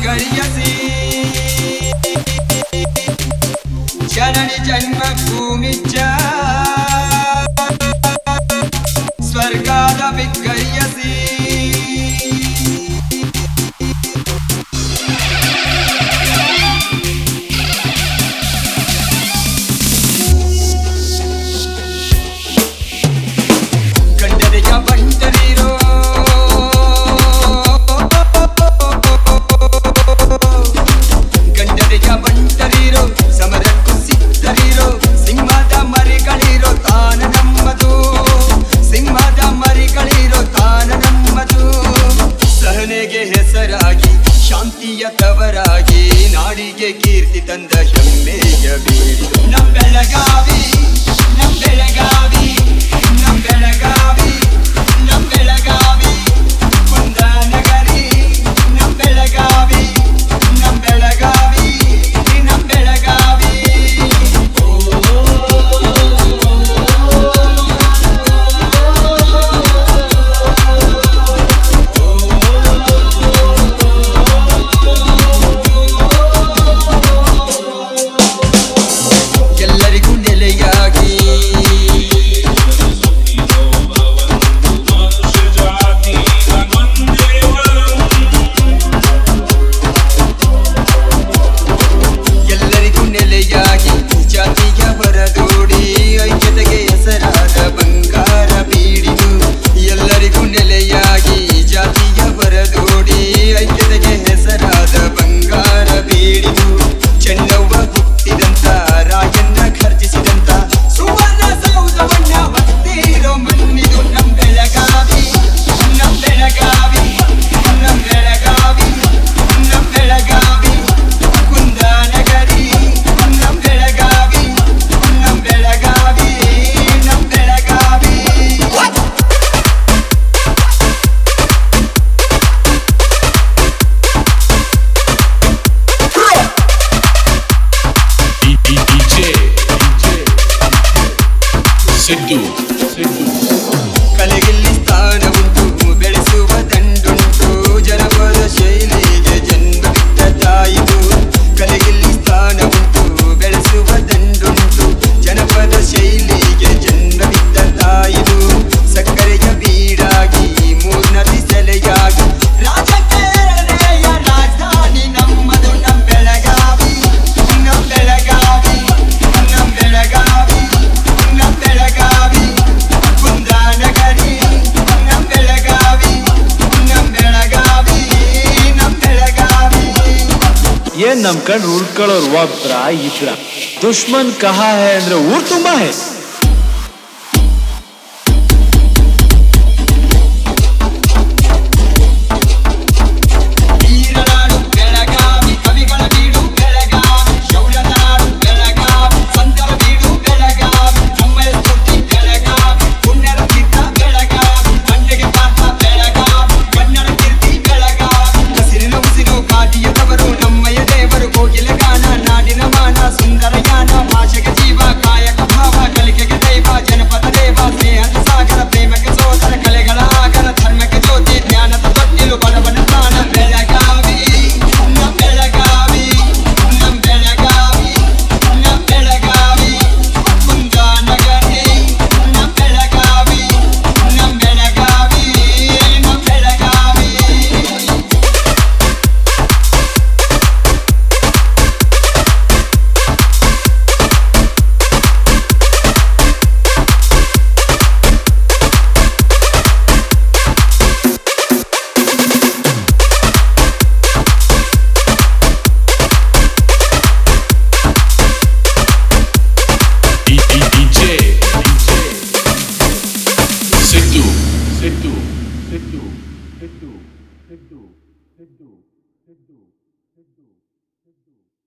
ಕಳಿಯಸಿ ಜನನಿ ಜನ್ಮ ಭೂಮಿ ಸ್ವರ್ಗದ ವಿಕರಿಯಸಿ ಗಂಡದೆಯ ಬಂಟರಿರೋ ಗಂಡದೆಯ ಬಂಟರಿರೋ ಸಮರಕ್ಕೂ ಸಿದ್ಧರಿರೋ ಸಿಂಹದ ಮರಿಗಳಿರೋ ತಾನ ನಮ್ಮದು ಸಿಂಹದ ಮರಿಗಳಿರೋ ತಾನ ನಮ್ಮದು ಸಹನೆಗೆ ಹೆಸರಾಗಿ ಶಾಂತಿಯ ತವರಾಗಿ ನಾಡಿಗೆ ಕೀರ್ತಿ ತಂದ ಹೆಮ್ಮೆಯ ಬೀಡು ನಮ್ಮ ಬೆಳಗಾವಿ ನಮ್ಮ ಬೆಳಗಾವಿ ನಮ್ಮ ಬೆಳಗಾವಿ ನಮ್ಮ ಬೆಳಗಾವಿ ಕುಂದಾನಗರಿ ನಮ್ಮ ಬೆಳಗಾವಿ ನಮ್ಮ ಬೆಳಗಾವಿ ನಮ್ಮ ಬೆಳಗಾವಿ ಎಲ್ಲರಿಗೂ ನೆಲೆಯಾಗಿ ಎಲ್ಲರಿಗೂ ನೆಲೆಯಾಗಿ ಜಾತಿಯ ಹೊರದೋಡಿ ಐಕ್ಯತೆಗೆ ಹೆಸರಾದ ಬಂಗಾರ ಬೀಡಿದು ಎಲ್ಲರಿಗೂ ನೆಲೆಯಾಗಿ ಜಾತಿಯ ಹೊರದೋಡಿ ಐಕ್ಯತೆಗೆ ಹೆಸರಾದ ಬಂಗಾರ ಬೀಡಿದು ಚೆನ್ನವ್ವ ಹುಟ್ಟಿದಂತ ರಾಯಣ್ಣ ಖರ್ಜಿಸಿದಂತ ಸುವರ್ಣ ಸೌಧವನ್ನ ಹೊತ್ತಿರೋ ಮಣ್ಣಿದು ನಮ್ಮ ಬೆಳಗಾವಿ ನಮ್ಮ ಬೆಳಗಾವಿ ನಮ್ಮ ಬೆಳಗಾವಿ ನಮ್ಮ ಬೆಳಗಾವಿ ಕುಂದಾನಗರಿ ನಮ್ಮ ಬೆಳಗಾವಿ ನಮ್ಮ ಬೆಳಗಾವಿ ನಮ್ಮ ಬೆಳಗಾವಿ ಸಿದ್ದು ಕಲೆಯಲ್ಲಿ ಸ್ಥಾನವುಂಟು ಬೆಳೆಸುವ ದಂಡುಂಟು ಜನಪದ ಶೈಲಿಗೆ ಜನ್ಮವಿದ್ದ ತಾಯಿದು ಕಲೆಯಲ್ಲಿ ಸ್ಥಾನವುಂಟು ಬೆಳೆಸುವ ದಂಡುಂಟು ಜನಪದ ಶೈಲಿಗೆ ಜನ್ಮವಿದ್ದ ತಾಯಿದು ಸಕ್ಕರೆಯ ಬೀಡಾಗಿ ಮೂರ್ನದಿ ಸೆಲೆಯಾಗಿ ರಾಜಕೀಯ ರಾಜಧಾನಿ ನಮ್ಮದು ನಮ್ಮ ಬೆಳಗಾವಿ ನಮ್ಮ ಬೆಳಗಾವಿ ನಮ್ಮ ಬೆಳಗಾವಿ ನಮ್ಮ ಬೆಳಗಾವಿ ಕುಂದಾನಗರಿ ನಮ್ಮ ಬೆಳಗಾವಿ ನಮ್ಮ ಬೆಳಗಾವಿ ನಮ್ಮ ಬೆಳಗಾವಿ ಏನ್ ನಮ್ ಕಂಡು ಉಳ್ಕೊಳ್ಳೋರು ಒಬ್ರ ಇಬ್ರ ದುಶ್ಮನ್ ಕಹಾ ಹೈ ಅಂದ್ರೆ ಊರ್ ತುಂಬಾ ಹೈ ವೀರನಾಡು ಬೆಳಗಾವಿ ಕವಿಗಳ ಬೀಡು ಬೆಳಗಾವಿ ಶೌರ್ಯನಾಡು ಬೆಳಗಾವಿ ಸಂತರ ಬೀಡು ಬೆಳಗಾವಿ ನಮ್ಮಯ ಸ್ಫೂರ್ತಿ ಬೆಳಗಾವಿ ಪುಣ್ಯರ ತೀರ್ಥ ಬೆಳಗಾವಿ ಮಂಡೆಗೆ ಪಾತ್ರ ಬೆಳಗಾವಿ ಕನ್ನಡ ಕೀರ್ತಿ ಬೆಳಗಾವಿ ಹಸಿರಿನ ಉಸಿರು ಕಾಟಿಯದವರು ನಮ್ಮಯ ದೇವರು ಕೋಗಿಲೆ ಗಾನ ನಾಡಿನ ಮಾನ ಸುಂದರ ಯಾನ ಭಾಷೆಗೆ ಜೀವ ಕಾಯಕ ಭಾವ ಕಲಿಕೆಗೆ ದೈವ ಜನಪದ ದೇವ ಸ್ನೇಹದ ಸಾಗರ ಪ್ರೇಮಕ್ಕೆ ಸೋದರ ಕಲೆಗಳ ಆಗರ ಧರ್ಮಕ್ಕೆ ಜ್ಯೋತಿ ಜ್ಞಾನದ ತೊಟ್ಟಿಲು ಬಡವನ ಸ್ಥಾನ ಬೆಳಗಾವಿ ನಮ್ಮ ಬೆಳಗಾವಿ ನಮ್ಮ ಬೆಳಗಾವಿ ನಮ್ಮ ಬೆಳಗಾವಿ ಕುಂದಾನಗರಿ ನಮ್ಮ ಬೆಳಗಾವಿ ನಮ್ಮ ಬೆಳಗಾವಿ ನಮ್ಮ ಬೆಳಗಾವಿ ಸಿದ್ದು ಸಿದ್ದು ಸಿದ್ದು ಸಿದ್ದು ಸಿದ್ದು ಸಿದ್ದು ಸಿದ್ದು ಸಿದ್ದು ಸಿದ್ದು